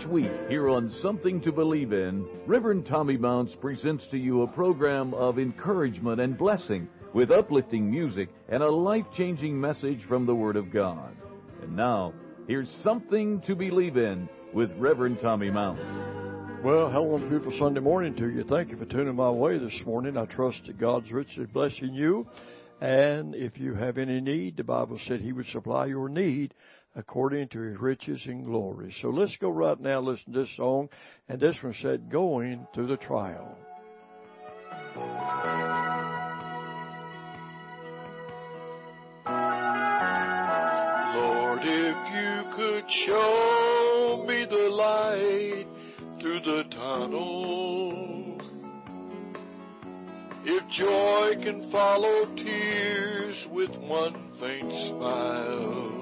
week, here on Something to Believe in, Reverend Tommy Mounts presents to you a program of encouragement and blessing with uplifting music and a life-changing message from the Word of God. And now, here's Something to Believe in with Reverend Tommy Mounts. Well, hello and a beautiful Sunday morning to you. Thank you for tuning my way this morning. I trust that God's richly blessing you. And if you have any need, the Bible said He would supply your need according to His riches and glory. So let's go right now, listen to this song. And this one said, Going Through the Trial. Lord, if you could show me the light through the tunnel, if joy can follow tears with one faint smile,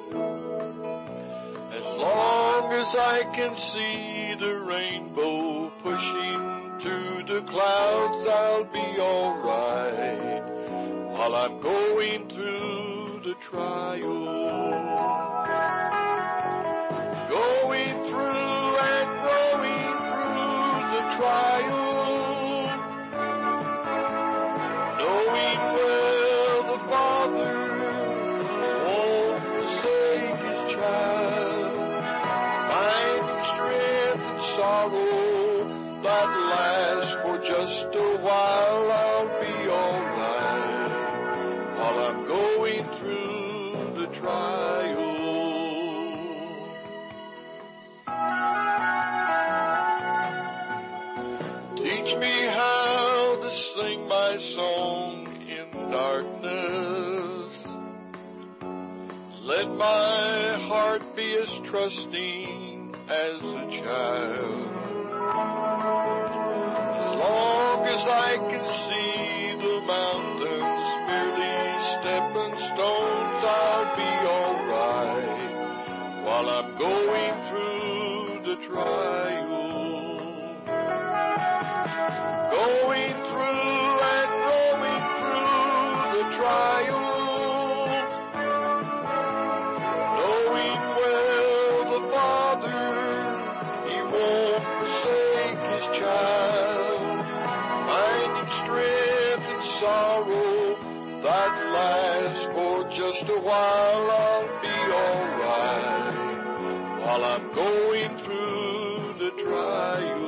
as long as I can see the rainbow pushing through the clouds, I'll be all right while I'm going through the trial. Going through and going through the trial, knowing well the Father won't forsake His child, finding strength and sorrow that lasts for just a while. I'll be all right while I'm going through the trial. Teach me how to sing my song in darkness. Let my heart be as trusting as a child. As long as I can see the mountains merely stepping stones, I'll be all right while I'm going through the trial. Going through and going through the trial, knowing well the Father, He won't forsake His child, finding strength and sorrow that lasts for just a while. I'll be all right while I'm going through the trial.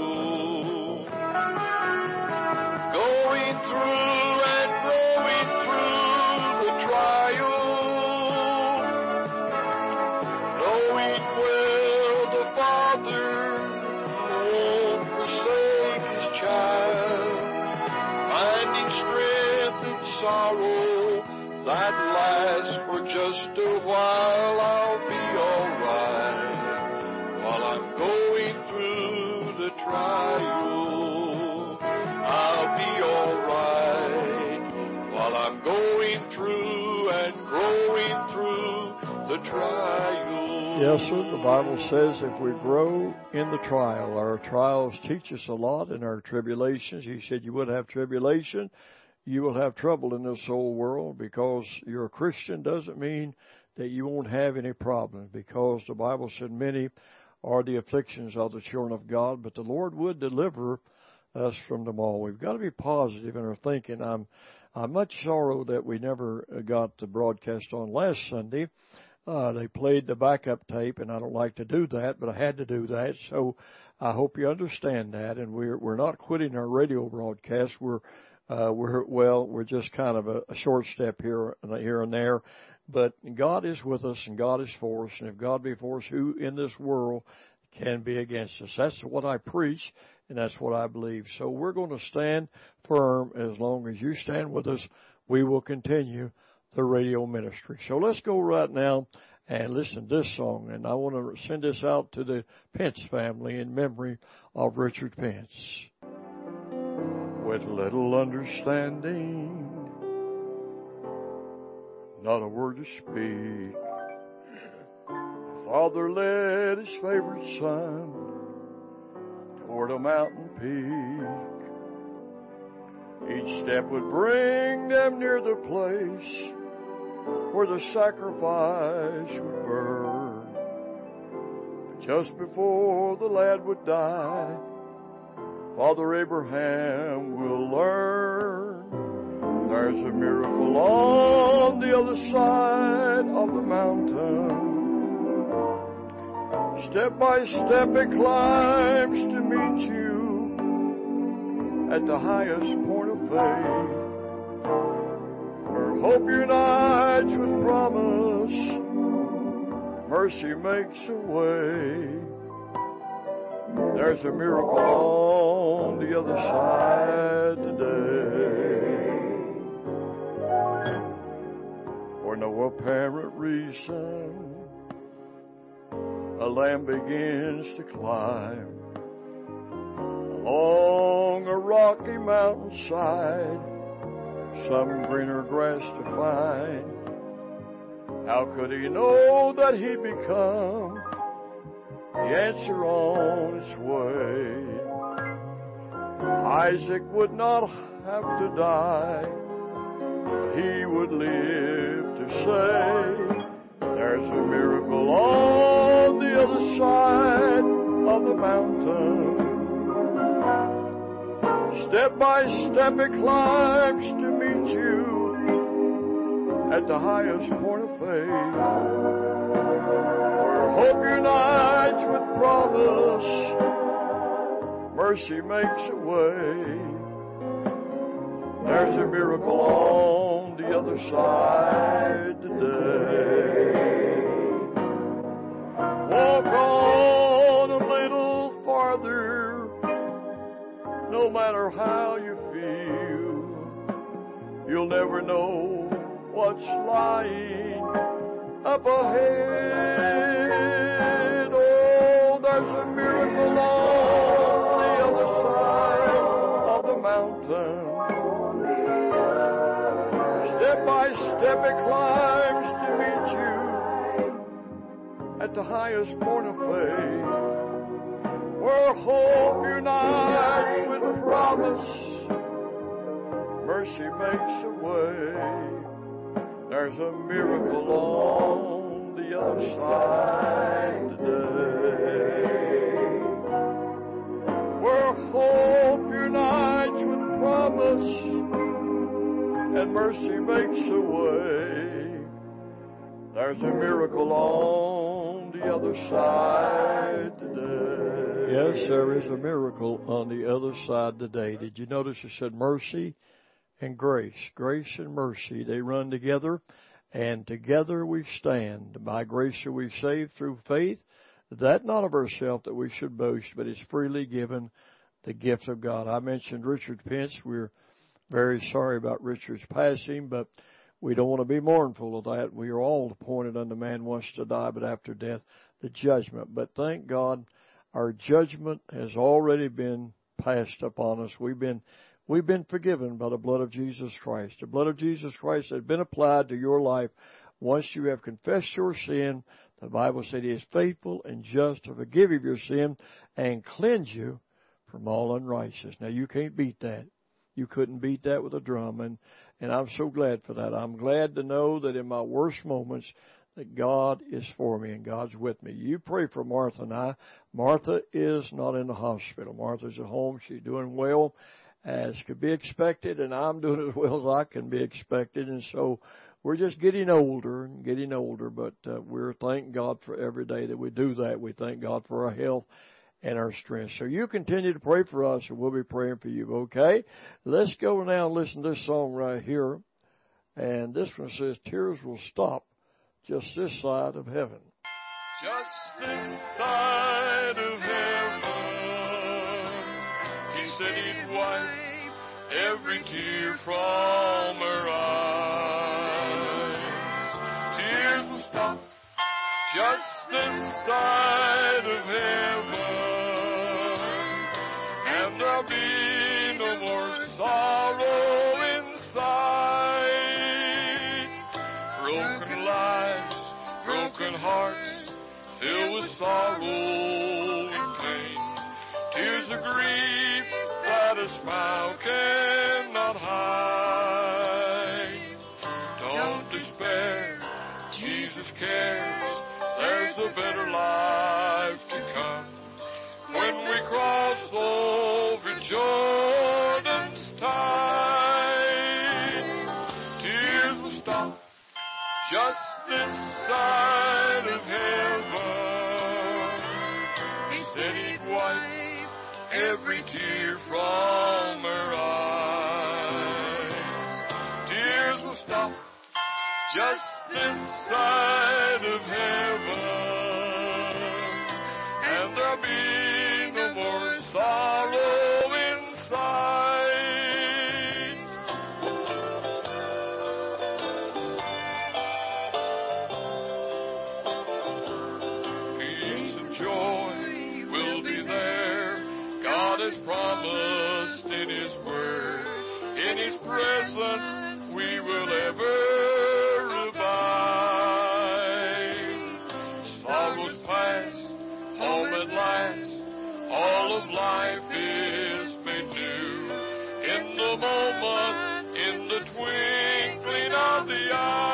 Going through and going through the trial, knowing well the Father won't forsake His child, finding strength and sorrow that lasts for just a while. I'll be all right while I'm going through the trial. I'll be all right while I'm going through and growing through the trial. Yes, sir. The Bible says if we grow in the trial, our trials teach us a lot in our tribulations. He said you would have tribulation. You will have trouble in this whole world. Because you're a Christian doesn't mean that you won't have any problems, because the Bible said many are the afflictions of the children of God, but the Lord would deliver us from them all. We've got to be positive in our thinking. I'm much sorrow that we never got the broadcast on last Sunday. They played the backup tape, and I don't like to do that, but I had to do that. So I hope you understand that. And we're not quitting our radio broadcast. We're just kind of a short step here and there. But God is with us and God is for us. And if God be for us, who in this world can be against us? That's what I preach, and that's what I believe. So we're going to stand firm. As long as you stand with us, we will continue the radio ministry. So let's go right now and listen to this song. And I want to send this out to the Pence family in memory of Richard Pence. With little understanding, not a word to speak, Father led His favorite son toward a mountain peak. Each step would bring them near the place where the sacrifice would burn. just before the lad would die, Father Abraham will learn there's a miracle on the other side of the mountain. Step by step it climbs to meet you at the highest point of faith, where hope unites with promise, mercy makes a way. There's a miracle on the other side today. For no apparent reason, a lamb begins to climb along a rocky mountainside, some greener grass to find. How could he know that he'd become the answer on its way? Isaac would not have to die, but he would live to say, there's a miracle on the other side of the mountain. Step by step it climbs to meet you at the highest point of faith, where hope unites with promise, mercy makes a way. There's a miracle on the other side today. Walk on a little farther, no matter how you feel, you'll never know what's lying up ahead. Oh, there's a miracle on the other side of the mountain. Step by step it climbs to meet you at the highest point of faith, where hope unites with promise, mercy makes a way. There's a miracle on the other side today, where hope unites with promise and mercy makes a way. There's a miracle on the other side today. Yes, there is a miracle on the other side today. Did you notice it said mercy and grace? Grace and mercy, they run together, and together we stand. By grace are we saved through faith, that not of ourselves that we should boast, but it's freely given, the gift of God. I mentioned Richard Pence. We're very sorry about Richard's passing, but we don't want to be mournful of that. We are all appointed unto man once to die, but after death, the judgment. But thank God, our judgment has already been passed upon us. We've been forgiven by the blood of Jesus Christ. The blood of Jesus Christ has been applied to your life. Once you have confessed your sin, the Bible said He is faithful and just to forgive you your sin and cleanse you from all unrighteousness. Now, you can't beat that. You couldn't beat that with a drum, and I'm so glad for that. I'm glad to know that in my worst moments that God is for me and God's with me. You pray for Martha and I. Martha is not in the hospital. Martha's at home. She's doing well as could be expected, and I'm doing as well as I can be expected. And so we're just getting older, but we're thanking God for every day that we do that. We thank God for our health and our strength. So you continue to pray for us, and we'll be praying for you, okay? Let's go now and listen to this song right here. And this one says, tears will stop just this side of heaven. Just this side of heaven, He said He'd wipe every tear from her eyes. Tears will stop just this side of heaven, and there'll be no more sorrow inside. Broken lives, broken hearts, filled with sorrow and pain. Tears of grief that a smile cannot hide. Don't despair, Jesus cares. There's a better life to we cross over Jordan's tide, tears will stop just this side of heaven. He said he'd wipe every tear from her eyes. Tears will stop just this side of heaven, and there'll be no more sorrow inside. Peace and joy will be there. God has promised in His Word. In His presence we will ever abide. Sorrows past, home at last, all of life is made new. In the moment, in the twinkling of the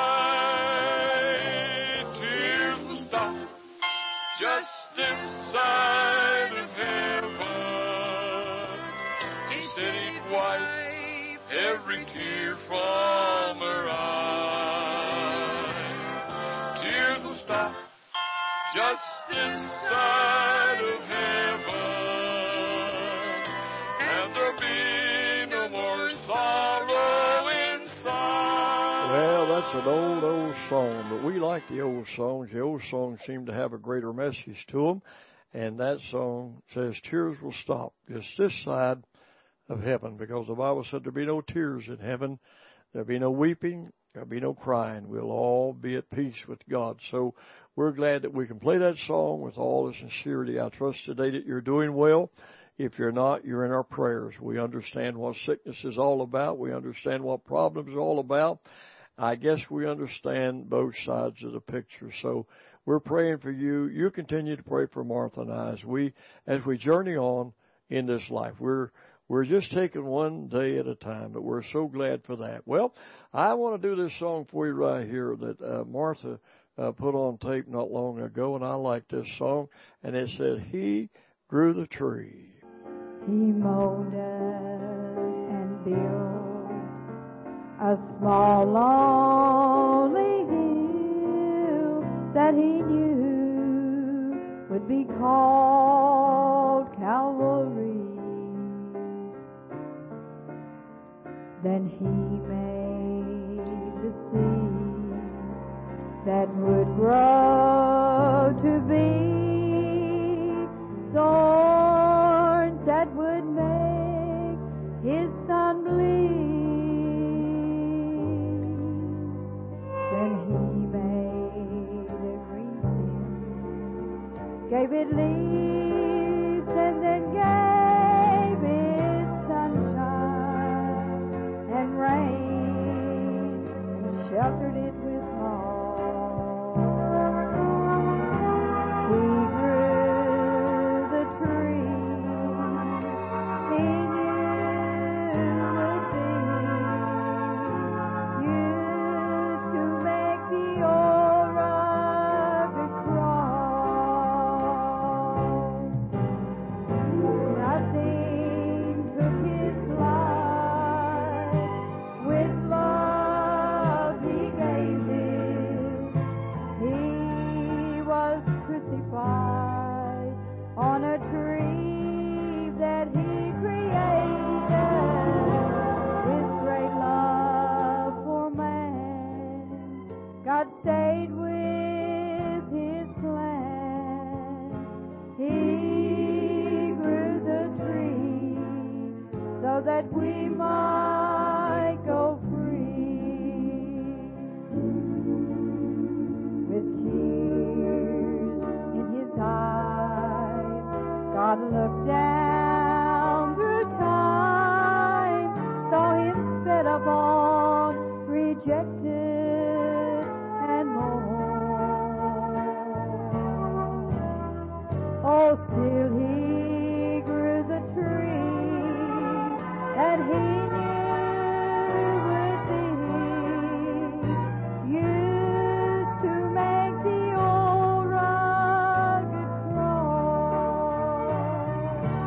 eye, tears will stop just this side of heaven. He said he'd wipe every tear from her eyes. Tears will stop just this side of heaven, and there'll be no more sorrow inside. Well, that's an old song, but we like the old songs. The old songs seem to have a greater message to them, and that song says tears will stop just this side of heaven, because the Bible said there'll be no tears in heaven, there'll be no weeping, there'll be no crying. We'll all be at peace with God. So we're glad that we can play that song with all the sincerity. I trust today that you're doing well. If you're not, you're in our prayers. We understand what sickness is all about. We understand what problems are all about. I guess we understand both sides of the picture. So we're praying for you. You continue to pray for Martha and I as we journey on in this life. We're just taking one day at a time, but we're so glad for that. Well, I want to do this song for you right here that Martha put on tape not long ago, and I like this song. And it said, He grew the tree. He molded and built a small lonely hill that He knew would be called Calvary. Then He made the seed that would grow to be thorns that would make His Son bleed. Then He made a green stem, gave it leaves, and then gave it sunshine and rain, and sheltered it with moss. He grew the tree He knew would be used to make the old rugged cross. Nothing took His life, with love He gave it. He was crucified on a tree that He created with great love for man. God stayed with His plan. He grew the tree so that we might go free. With tears in His eyes, God looked down through time, saw Him spit upon, rejected and mourned. Oh, still He grew the tree that He knew would be used to make the old rugged cross.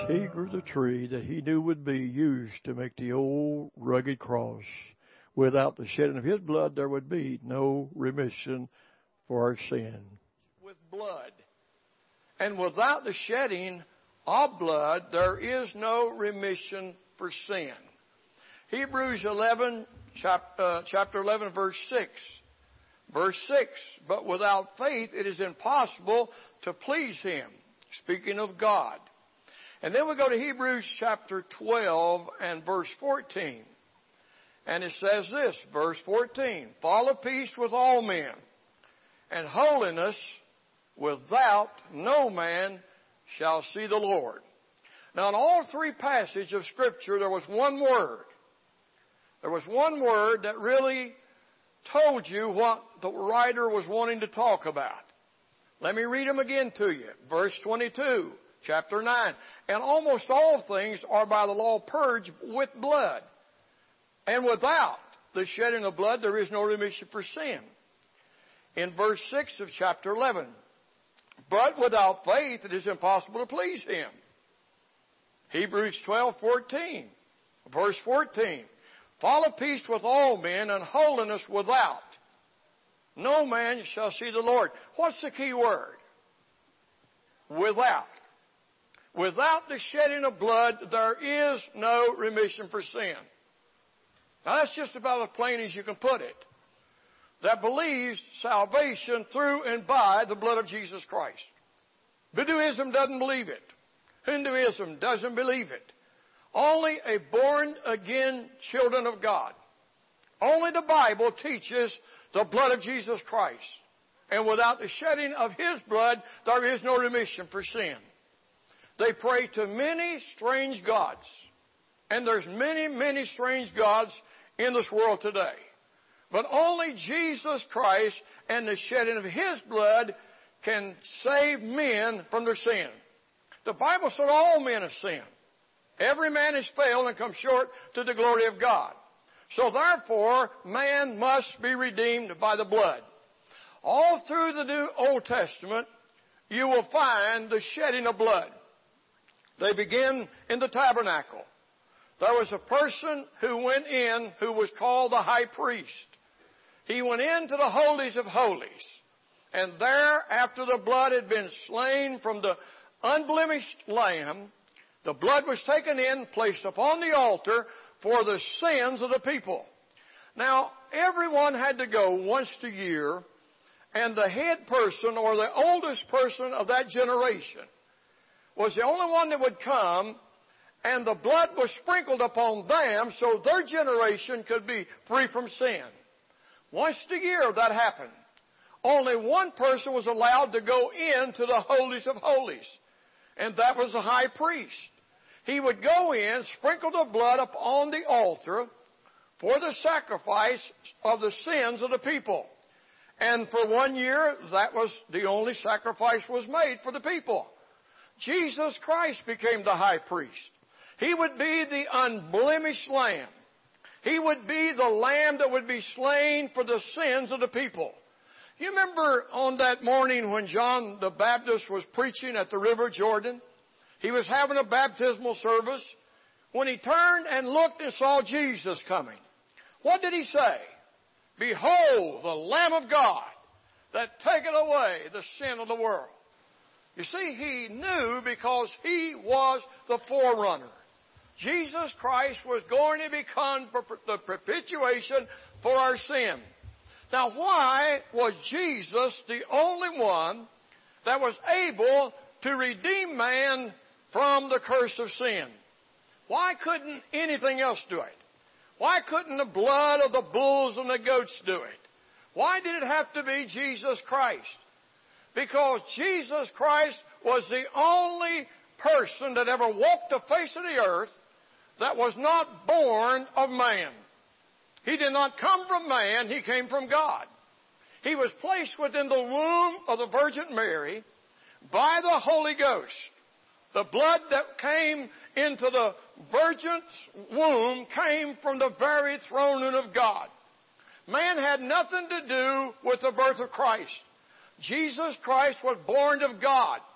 he grew the tree that he knew would be used to make the old rugged cross. Without the shedding of his blood, there would be no remission for our sin. With blood. And without the shedding of blood, there is no remission for sin. Hebrews 11, chapter 11, verse 6. Verse 6, but without faith it is impossible to please Him. Speaking of God. And then we go to Hebrews chapter 12 and verse 14. And it says this, verse 14, follow peace with all men, and holiness without no man shall see the Lord. Now in all three passages of Scripture there was one word. There was one word that really told you what the writer was wanting to talk about. Let me read them again to you. Verse 22, chapter 9. And almost all things are by the law purged with blood. And without the shedding of blood, there is no remission for sin. In verse 6 of chapter 11. But without faith, it is impossible to please Him. Hebrews 12:14. Verse 14. Follow peace with all men and holiness without. No man shall see the Lord. What's the key word? Without. Without the shedding of blood, there is no remission for sin. Now that's just about as plain as you can put it. That believes salvation through and by the blood of Jesus Christ. Buddhism doesn't believe it. Hinduism doesn't believe it. Only a born-again children of God. Only the Bible teaches the blood of Jesus Christ. And without the shedding of His blood, there is no remission for sin. They pray to many strange gods. And there's many, many strange gods in this world today. But only Jesus Christ and the shedding of His blood can save men from their sin. The Bible said all men have sinned. Every man has failed and come short to the glory of God. So therefore, man must be redeemed by the blood. All through the New Old Testament, you will find the shedding of blood. They begin in the tabernacle. There was a person who went in who was called the high priest. He went into the holies of holies. And there, after the blood had been slain from the unblemished lamb, the blood was taken in, placed upon the altar for the sins of the people. Now, everyone had to go once a year, and the head person or the oldest person of that generation was the only one that would come, and the blood was sprinkled upon them so their generation could be free from sin. Once a year that happened. Only one person was allowed to go into the holies of holies, and that was the high priest. He would go in, sprinkle the blood upon the altar for the sacrifice of the sins of the people. And for 1 year, that was the only sacrifice was made for the people. Jesus Christ became the high priest. He would be the unblemished lamb. He would be the lamb that would be slain for the sins of the people. You remember on that morning when John the Baptist was preaching at the River Jordan? He was having a baptismal service. When he turned and looked and saw Jesus coming, what did he say? Behold, the Lamb of God that taketh away the sin of the world. You see, he knew because he was the forerunner. Jesus Christ was going to become the propitiation for our sin. Now, why was Jesus the only one that was able to redeem man from the curse of sin? Why couldn't anything else do it? Why couldn't the blood of the bulls and the goats do it? Why did it have to be Jesus Christ? Because Jesus Christ was the only person that ever walked the face of the earth that was not born of man. He did not come from man, he came from God. He was placed within the womb of the Virgin Mary by the Holy Ghost. The blood that came into the Virgin's womb came from the very throne room of God. Man had nothing to do with the birth of Christ. Jesus Christ was born of God.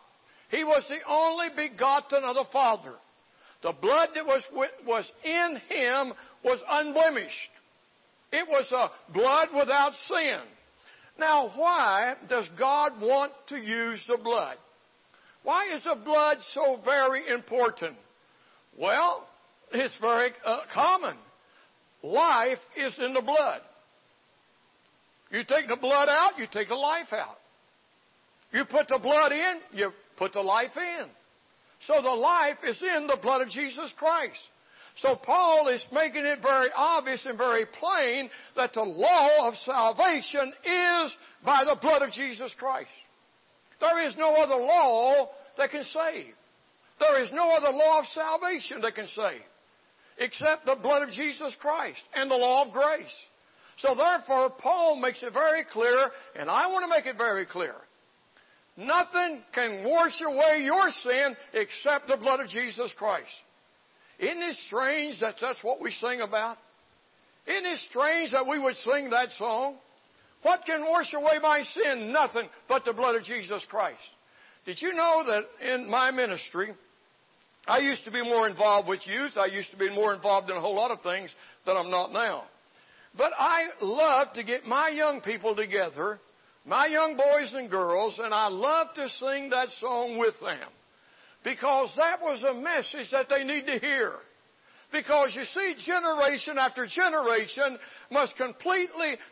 He was the only begotten of the Father. The blood that was in Him was unblemished. It was a blood without sin. Now, why does God want to use the blood? Why is the blood so very important? Well, it's very common. Life is in the blood. You take the blood out, you take the life out. You put the blood in, you put the life in. So the life is in the blood of Jesus Christ. So Paul is making it very obvious and very plain that the law of salvation is by the blood of Jesus Christ. There is no other law that can save. There is no other law of salvation that can save except the blood of Jesus Christ and the law of grace. So therefore, Paul makes it very clear, and I want to make it very clear. Nothing can wash away your sin except the blood of Jesus Christ. Isn't it strange that that's what we sing about? Isn't it strange that we would sing that song? What can wash away my sin? Nothing but the blood of Jesus Christ. Did you know that in my ministry, I used to be more involved with youth. I used to be more involved in a whole lot of things than I'm not now. But I love to get my young people together, my young boys and girls, and I love to sing that song with them. Because that was a message that they need to hear. Because you see, generation after generation must complete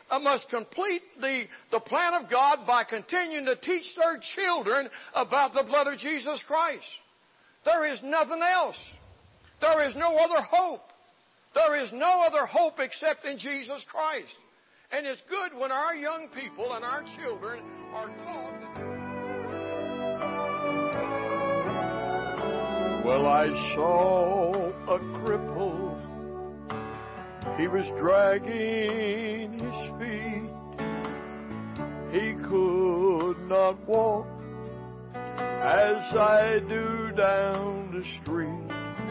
the plan of God by continuing to teach their children about the blood of Jesus Christ. There is nothing else. There is no other hope. There is no other hope except in Jesus Christ. And it's good when our young people and our children are taught that. Well, I saw a cripple. He was dragging his feet. He could not walk as I do down the street.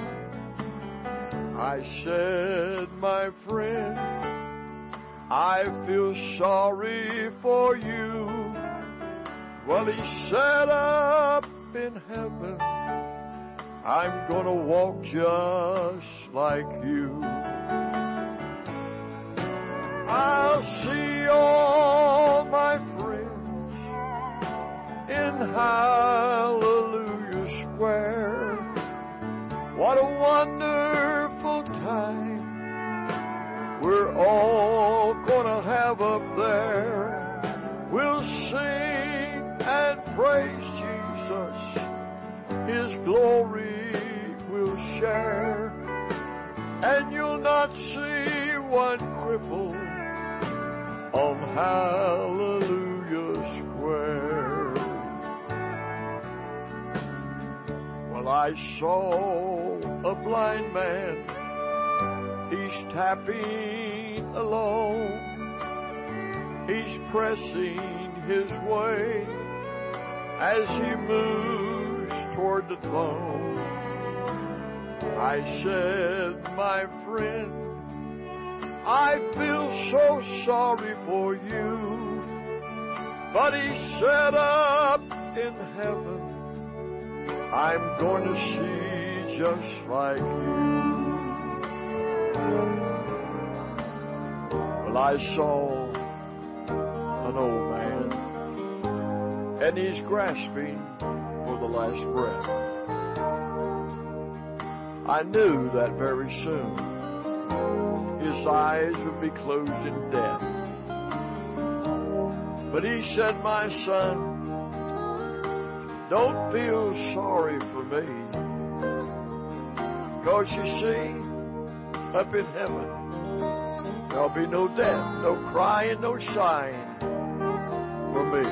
I said, my friend, I feel sorry for you. Well, he said, up in heaven, I'm gonna walk just like you. I'll see all my friends in Hallelujah Square. What a wonderful time we're all gonna have up there. We'll sing and praise Jesus. His glory will share, and you'll not see one cripple on Hallelujah Square. Well, I saw a blind man. He's tapping along. He's pressing his way as he moves toward the throne. I said, my friend, I feel so sorry for you. But he said, up in heaven, I'm going to see just like you. Well, I saw an old man, and he's grasping for the last breath. I knew that very soon his eyes would be closed in death. But he said, my son, don't feel sorry for me. Because you see, up in heaven, there'll be no death, no crying, no sighing for me.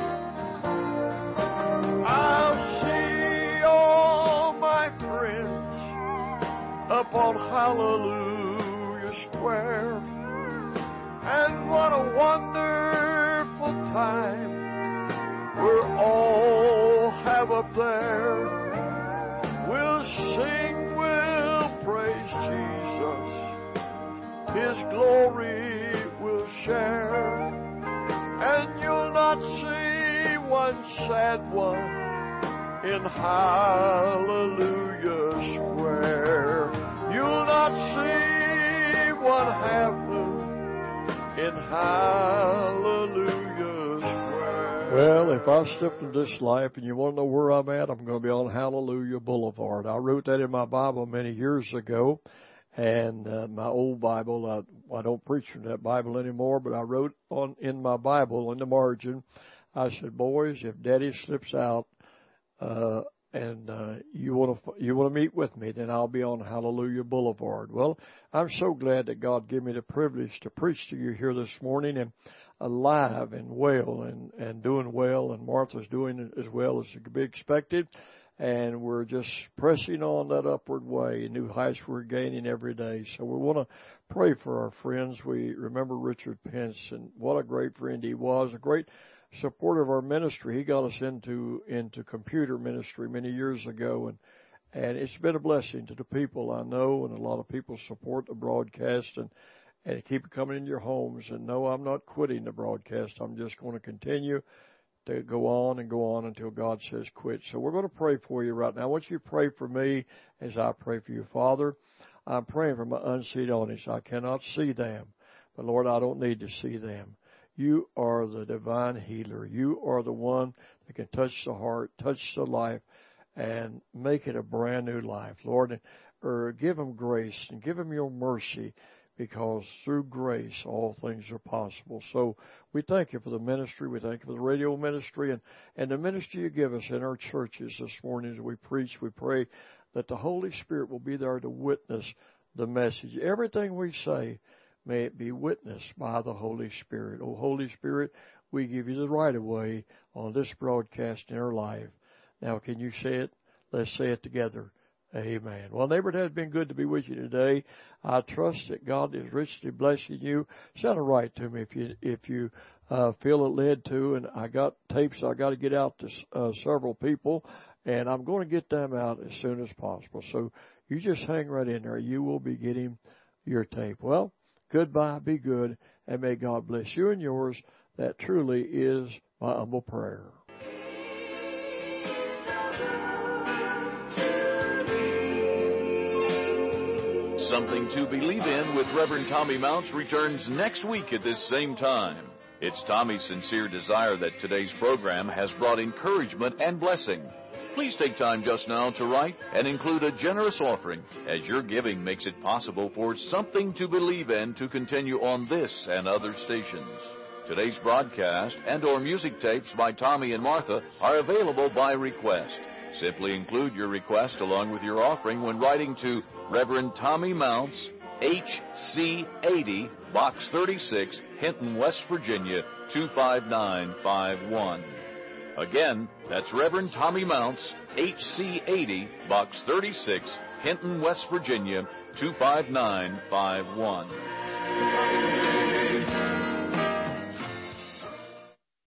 I'll see all my friends up on Hallelujah Square. And what a wonderful time we'll all have up there. We'll sing, we'll praise Jesus. His glory will share. And you'll not see one sad one in Hallelujah Square. You'll not see what happened in Hallelujah Square. Well, if I step into this life and you want to know where I'm at, I'm going to be on Hallelujah Boulevard. I wrote that in my Bible many years ago. And my old Bible, I don't preach from that Bible anymore, but I wrote in my Bible in the margin, I said, boys, if Daddy slips out and you want to meet with me, then I'll be on Hallelujah Boulevard. Well, I'm so glad that God gave me the privilege to preach to you here this morning, and alive and well and doing well, and Martha's doing as well as could be expected. And we're just pressing on that upward way. New heights we're gaining every day. So we want to pray for our friends. We remember Richard Pence, and what a great friend he was, a great supporter of our ministry. He got us into computer ministry many years ago, and it's been a blessing to the people I know, and a lot of people support the broadcast and keep it coming in your homes. And no, I'm not quitting the broadcast. I'm just going to continue to go on until God says quit. So we're going to pray for you right now. I want you to pray for me as I pray for you. Father, I'm praying for my unseen audience. I cannot see them, but Lord, I don't need to see them. You are the divine healer. You are the one that can touch the heart, touch the life, and make it a brand new life, Lord. Or give them grace and give them your mercy, because through grace all things are possible. So we thank you for the ministry. We thank you for the radio ministry and the ministry you give us in our churches this morning as we preach. We pray that the Holy Spirit will be there to witness the message. Everything we say, may it be witnessed by the Holy Spirit. Oh, Holy Spirit, we give you the right of way on this broadcast in our life. Now, can you say it? Let's say it together. Amen. Well, neighbor, it has been good to be with you today. I trust that God is richly blessing you. Send a write to me if you feel it led to. And I got tapes I got to get out to several people, and I'm going to get them out as soon as possible. So you just hang right in there. You will be getting your tape. Well, goodbye. Be good, and may God bless you and yours. That truly is my humble prayer. Something to Believe In with Reverend Tommy Mounts returns next week at this same time. It's Tommy's sincere desire that today's program has brought encouragement and blessing. Please take time just now to write and include a generous offering, as your giving makes it possible for Something to Believe In to continue on this and other stations. Today's broadcast and/or music tapes by Tommy and Martha are available by request. Simply include your request along with your offering when writing to Reverend Tommy Mounts, HC 80, Box 36, Hinton, West Virginia, 25951. Again, that's Reverend Tommy Mounts, HC 80, Box 36, Hinton, West Virginia, 25951.